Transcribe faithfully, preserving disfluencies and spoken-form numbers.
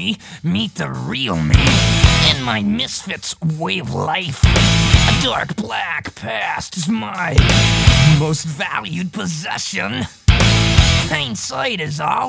me, meet the real me, and my misfits way of life. A dark black past is my most valued possession. Hindsight is all.